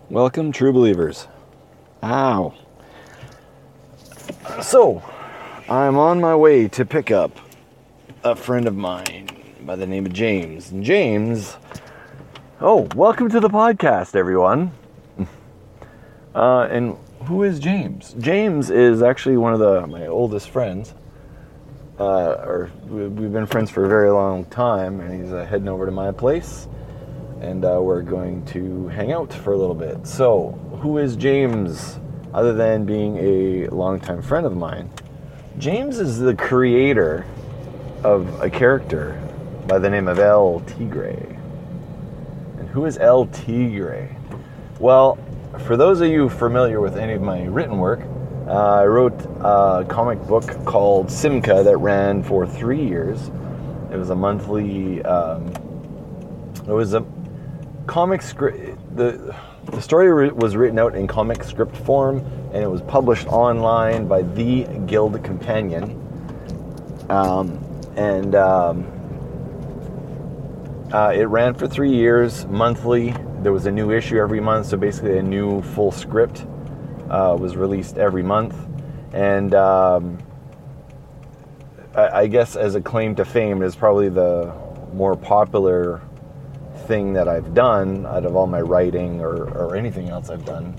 Welcome, true believers. Ow. So, I'm on my way to pick up a friend of mine by the name of James. And James, welcome to the podcast, everyone. And who is James? James is actually one of my oldest friends. We've been friends for a very long time, and he's heading over to my place. And we're going to hang out for a little bit. So, who is James, other than being a longtime friend of mine? James is the creator of a character by the name of El Tigre. And who is El Tigre? Well, for those of you familiar with any of my written work, I wrote a comic book called Simca that ran for 3 years. It was a monthly... comic script. The story was written out in comic script form, and it was published online by The Guild Companion. It ran for 3 years monthly. There was a new issue every month, so basically a new full script was released every month. And I guess as a claim to fame, it is probably the more popular thing that I've done out of all my writing or anything else I've done.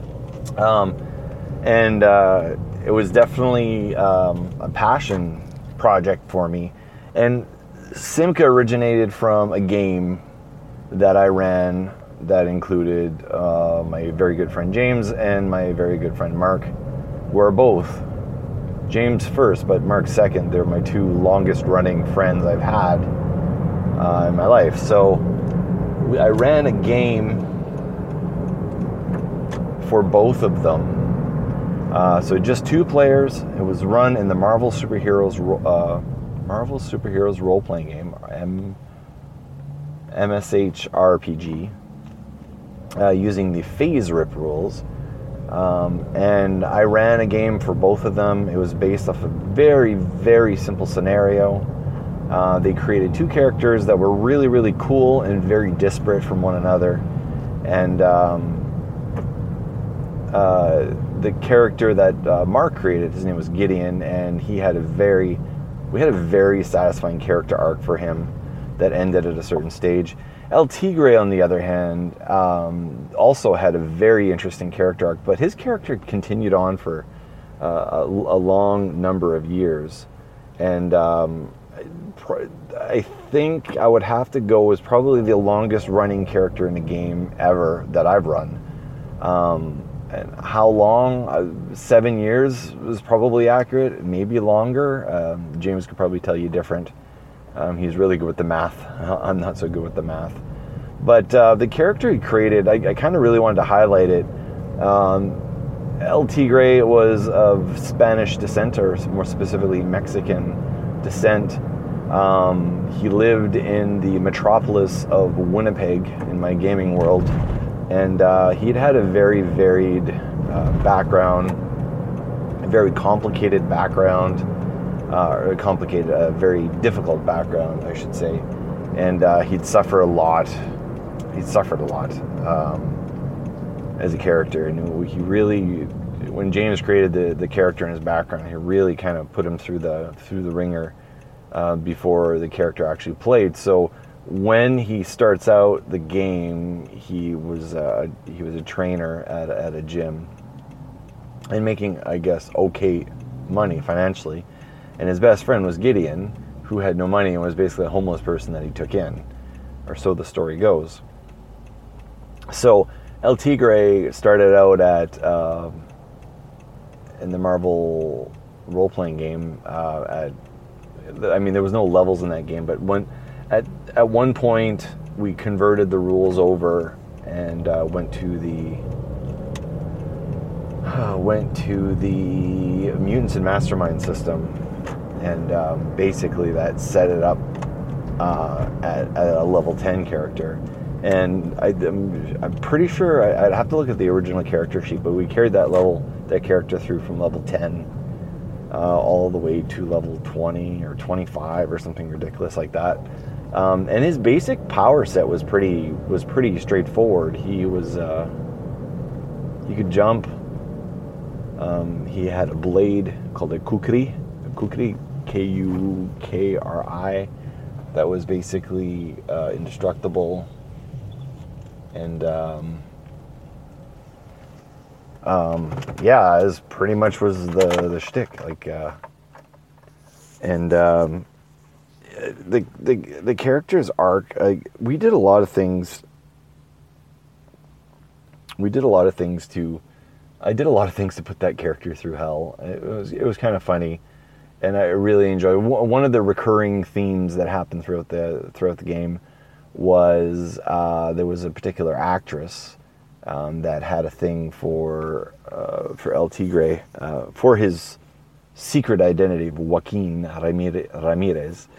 It was definitely a passion project for me. And Simca originated from a game that I ran that included my very good friend James and my very good friend Mark. We're both James first, but Mark second. They're my two longest running friends I've had in my life. So I ran a game for both of them. So just 2 players. It was run in the Marvel Superheroes role-playing game, MSH RPG, using the Phase Rip rules. And I ran a game for both of them. It was based off a very, very simple scenario. They created 2 characters that were really, really cool and very disparate from one another. And the character that Mark created, his name was Gideon, and we had a very satisfying character arc for him that ended at a certain stage. El Tigre, on the other hand, also had a very interesting character arc, but his character continued on for a long number of years. And I think I would have to go as probably the longest running character in the game ever that I've run. And how long? 7 years was probably accurate, maybe longer. James could probably tell you different. He's really good with the math. I'm not so good with the math. But the character he created, I kind of really wanted to highlight it. El Tigre was of Spanish descent, or more specifically Mexican descent. He lived in the metropolis of Winnipeg in my gaming world, and he'd had a very varied background, a very complicated background, a very difficult background, I should say, and he'd suffered a lot as a character, and he really, when James created the character and his background, he really kind of put him through the ringer before the character actually played. So when he starts out the game, he was a trainer at a gym and making, I guess, okay money financially. And his best friend was Gideon, who had no money and was basically a homeless person that he took in, or so the story goes. So El Tigre started out in the Marvel role-playing game there was no levels in that game, but at one point we converted the rules over and went to the Mutants and Mastermind system, and basically that set it up at a level 10 character. And I'm pretty sure I'd have to look at the original character sheet, but we carried that character through from level 10 all the way to level 20 or 25 or something ridiculous like that. And his basic power set was pretty straightforward. He was He could jump. He had a blade called a kukri, Kukri, that was basically indestructible. And yeah, as pretty much was the shtick. Like, and the character's arc. We did a lot of things. I did a lot of things to put that character through hell. It was kind of funny, and I really enjoyed it. One of the recurring themes that happened throughout the game was there was a particular actress that had a thing for El Tigre, for his secret identity of Joaquin Ramirez.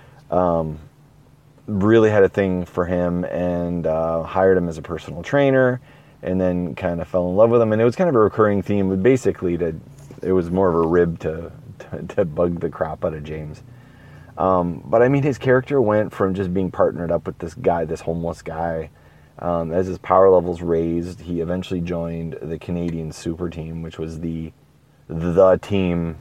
Really had a thing for him, and hired him as a personal trainer, and then kind of fell in love with him. And it was kind of a recurring theme, but basically it was more of a rib to bug the crap out of James. But I mean, his character went from just being partnered up with this guy, this homeless guy. As his power levels raised, he eventually joined the Canadian Super Team, which was the team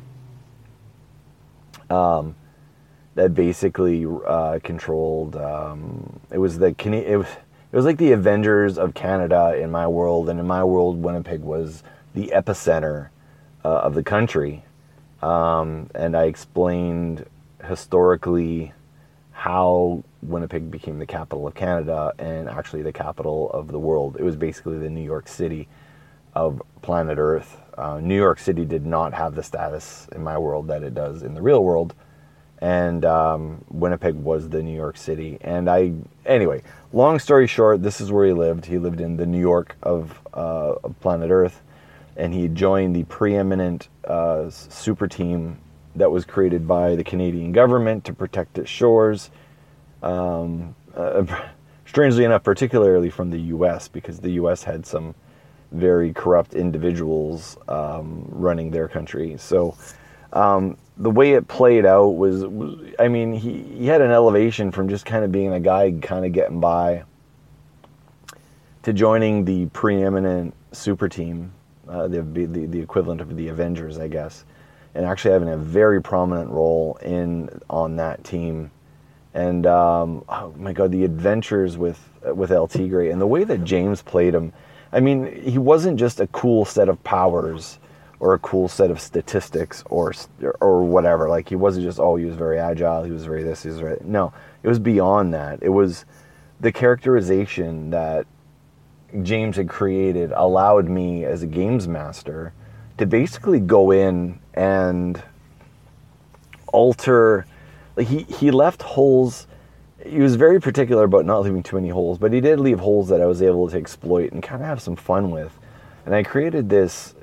that basically controlled. It was like the Avengers of Canada in my world, and in my world, Winnipeg was the epicenter of the country. And I explained historically how Winnipeg became the capital of Canada and actually the capital of the world. It was basically the New York City of planet Earth. New York City did not have the status in my world that it does in the real world. And Winnipeg was the New York City. And anyway, long story short, this is where he lived. He lived in the New York of planet Earth. And he joined the preeminent super team that was created by the Canadian government to protect its shores. Strangely enough, particularly from the U.S., because the U.S. had some very corrupt individuals running their country. So the way it played out was I mean, he had an elevation from just kind of being a guy kind of getting by to joining the preeminent super team, the equivalent of the Avengers, I guess, and actually having a very prominent role on that team. And oh my God, the adventures with El Tigre and the way that James played him. I mean, he wasn't just a cool set of powers or a cool set of statistics or whatever. Like, he wasn't just, he was very agile, he was very this, he was very... No, it was beyond that. It was the characterization that James had created allowed me as a games master to basically go in and alter... Like, he left holes. He was very particular about not leaving too many holes, but he did leave holes that I was able to exploit and kind of have some fun with. And I created this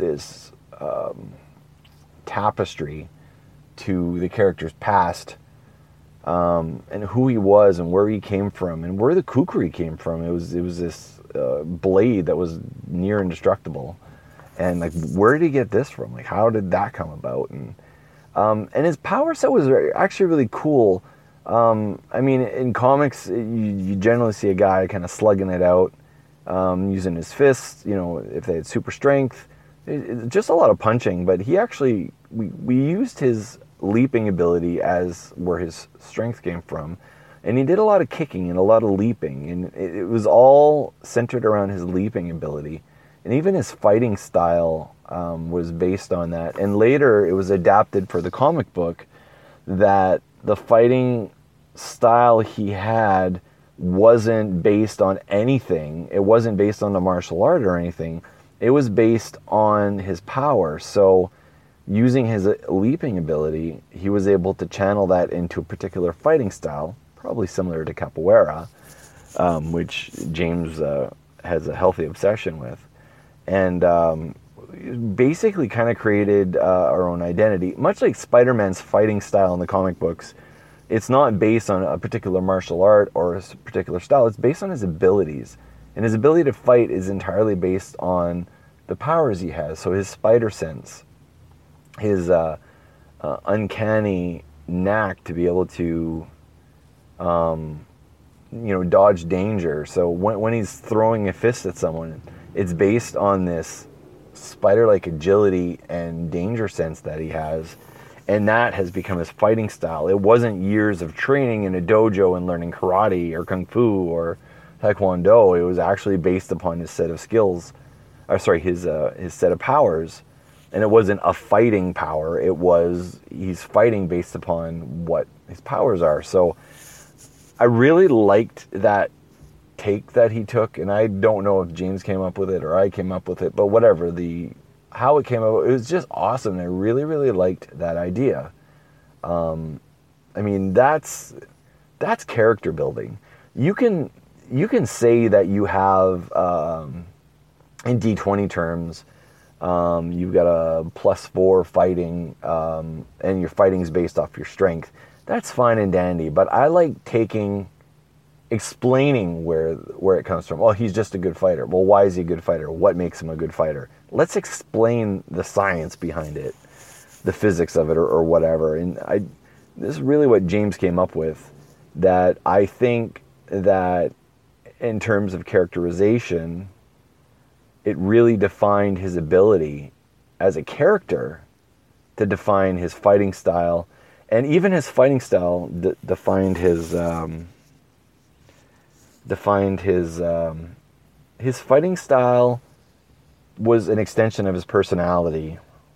tapestry to the character's past, and who he was and where he came from and where the kukri came from. It was this blade that was near indestructible, and like, where did he get this from? Like, how did that come about? And his power set was actually really cool. I mean, in comics, you generally see a guy kind of slugging it out, using his fists, if they had super strength. Just a lot of punching, but he actually, we used his leaping ability as where his strength came from. And he did a lot of kicking and a lot of leaping, and it was all centered around his leaping ability. And even his fighting style was based on that. And later it was adapted for the comic book that the fighting style he had wasn't based on anything. It wasn't based on the martial art or anything. It was based on his power. So using his leaping ability, he was able to channel that into a particular fighting style, probably similar to capoeira, which James has a healthy obsession with. And basically kind of created our own identity. Much like Spider-Man's fighting style in the comic books, it's not based on a particular martial art or a particular style. It's based on his abilities. And his ability to fight is entirely based on the powers he has. So his spider sense, his uncanny knack to be able to dodge danger. So when he's throwing a fist at someone, it's based on this spider-like agility and danger sense that he has. And that has become his fighting style. It wasn't years of training in a dojo and learning karate or kung fu or taekwondo. It was actually based upon his set of skills, his set of powers. And it wasn't a fighting power. It was, he's fighting based upon what his powers are. So I really liked that take that he took. And I don't know if James came up with it or I came up with it, but whatever, how it came out, it was just awesome. I really, really liked that idea. That's character building. You can say that you have, in D20 terms, you've got a +4 fighting, and your fighting is based off your strength. That's fine and dandy, but I like explaining where it comes from. Oh, he's just a good fighter. Well, why is he a good fighter? What makes him a good fighter? Let's explain the science behind it, the physics of it, or whatever. And this is really what James came up with, that I think that in terms of characterization, it really defined his ability as a character to define his fighting style. And even his fighting style defined his fighting style was an extension of his personality.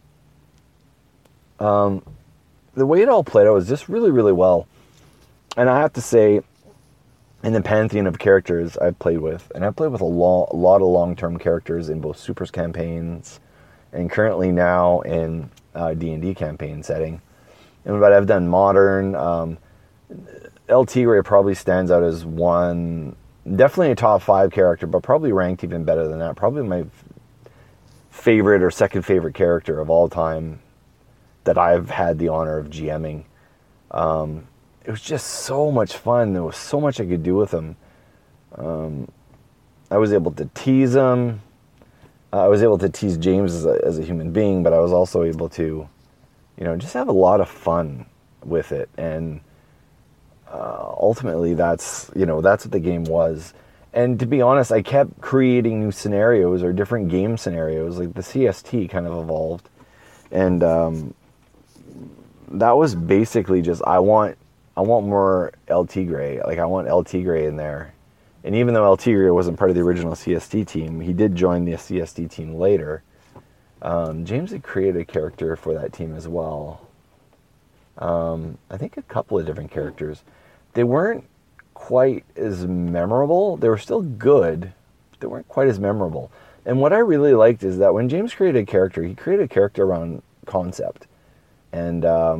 The way it all played out was just really, really well. And I have to say, in the pantheon of characters I've played with, and I've played with a lot of long-term characters in both Supers campaigns and currently now in D&D campaign setting. But I've done modern. El Tigre probably stands out as one, definitely a top 5 character, but probably ranked even better than that. Probably my favorite or second favorite character of all time that I've had the honor of GMing. It was just so much fun. There was so much I could do with him. I was able to tease him. I was able to tease James as a human being, but I was also able to, just have a lot of fun with it. And ultimately, that's what the game was. And to be honest, I kept creating new scenarios or different game scenarios. Like the CST kind of evolved, and that was basically just I want more El Tigre. Like I want El Tigre in there. And even though El Tigre wasn't part of the original CST team, he did join the CST team later. James had created a character for that team as well. I think a couple of different characters. They weren't quite as memorable. They were still good, but they weren't quite as memorable. And what I really liked is that when James created a character, he created a character around concept. And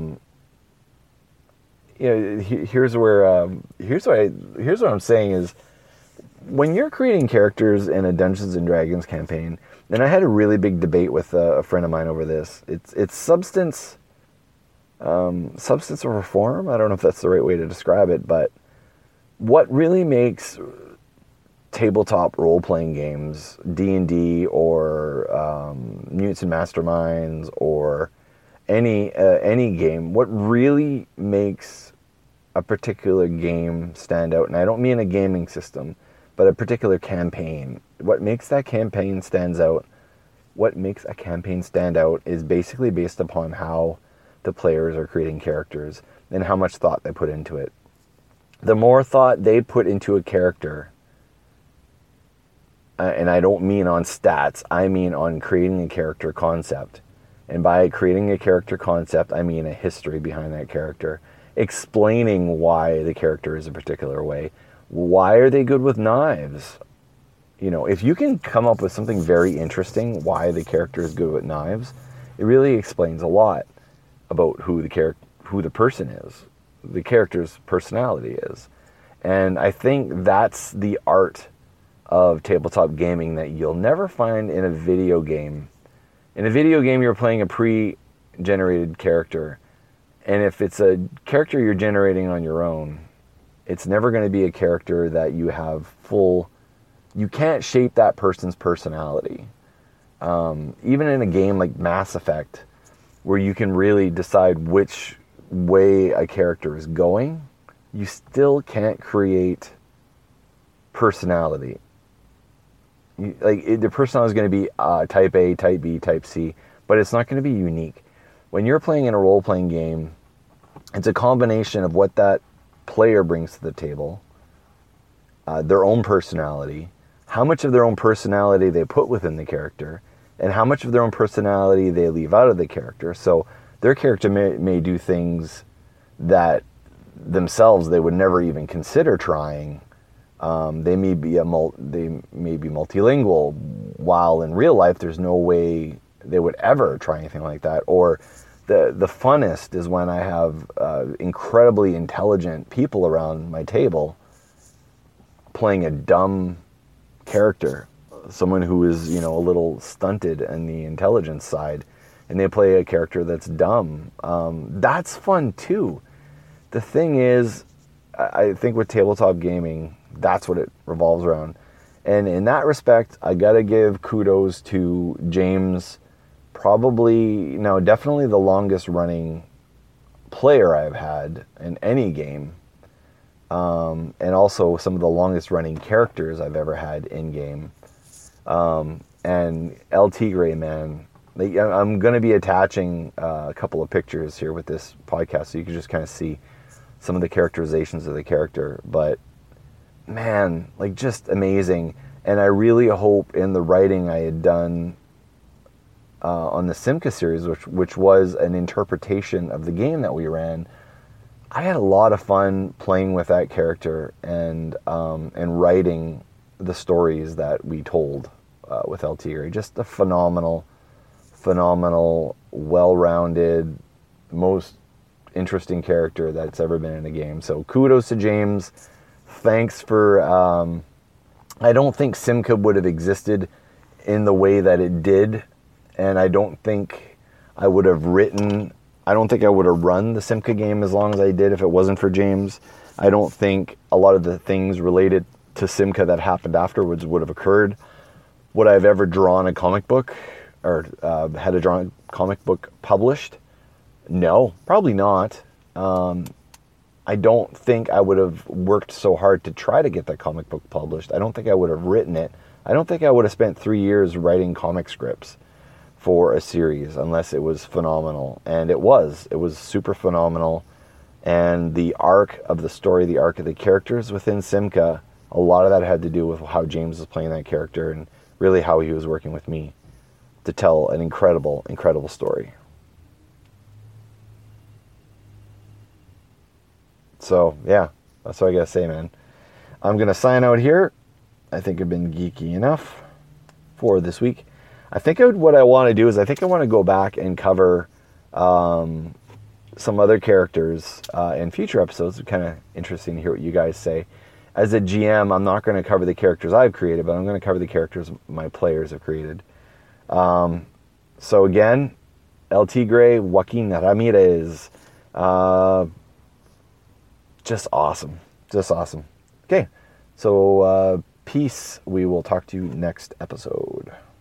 here's what I'm saying is, when you're creating characters in a Dungeons and Dragons campaign, and I had a really big debate with a friend of mine over this. It's substance over form. I don't know if that's the right way to describe it, but what really makes tabletop role-playing games, D&D or Mutants and Masterminds or any game, what really makes a particular game stand out, and I don't mean a gaming system, but a particular campaign. What makes that campaign stand out is basically based upon how the players are creating characters and how much thought they put into it. The more thought they put into a character, and I don't mean on stats, I mean on creating a character concept. And by creating a character concept, I mean a history behind that character, explaining why the character is a particular way. Why are they good with knives? If you can come up with something very interesting, why the character is good with knives, it really explains a lot about who the person is, the character's personality is. And I think that's the art of tabletop gaming that you'll never find in a video game. In a video game, you're playing a pre-generated character. And if it's a character you're generating on your own, it's never going to be a character that you have you can't shape that person's personality. Even in a game like Mass Effect, where you can really decide which way a character is going, you still can't create personality. Their personality is going to be type A, type B, type C, but it's not going to be unique. When you're playing in a role-playing game, it's a combination of what that player brings to the table, their own personality, how much of their own personality they put within the character, and how much of their own personality they leave out of the character. So their character may do things that themselves they would never even consider trying. They may be multilingual, while in real life there's no way they would ever try anything like that. Or the funnest is when I have incredibly intelligent people around my table playing a dumb character, someone who is, a little stunted in the intelligence side, and they play a character that's dumb. That's fun too. The thing is, I think with tabletop gaming, that's what it revolves around. And in that respect, I gotta give kudos to James, definitely the longest running player I've had in any game. And also some of the longest running characters I've ever had in game. And El Tigre, man, I'm going to be attaching a couple of pictures here with this podcast so you can just kind of see some of the characterizations of the character. But man, just amazing. And I really hope in the writing I had done on the Simca series, which was an interpretation of the game that we ran, I had a lot of fun playing with that character and writing the stories that we told with El Tigre. Just a phenomenal, well-rounded, most interesting character that's ever been in a game. So kudos to James. Thanks for... I don't think Simca would have existed in the way that it did, and I don't think I would have run the Simca game as long as I did if it wasn't for James. I don't think a lot of the things related to Simca that happened afterwards would have occurred. Would I have ever drawn a comic book or had a drawn comic book published? No, probably not. I don't think I would have worked so hard to try to get that comic book published. I don't think I would have written it. I don't think I would have spent 3 years writing comic scripts for a series unless it was phenomenal. And it was super phenomenal. And the arc of the story, the arc of the characters within Simca, a lot of that had to do with how James was playing that character and really how he was working with me to tell an incredible story. So, yeah, that's what I gotta say, man. I'm gonna sign out here. I think I've been geeky enough for this week. I think what I want to do is I want to go back and cover some other characters in future episodes. It's kind of interesting to hear what you guys say. As a GM, I'm not going to cover the characters I've created, but I'm going to cover the characters my players have created. So again, El Tigre, Joaquin Ramirez. Just awesome. Okay, so peace. We will talk to you next episode.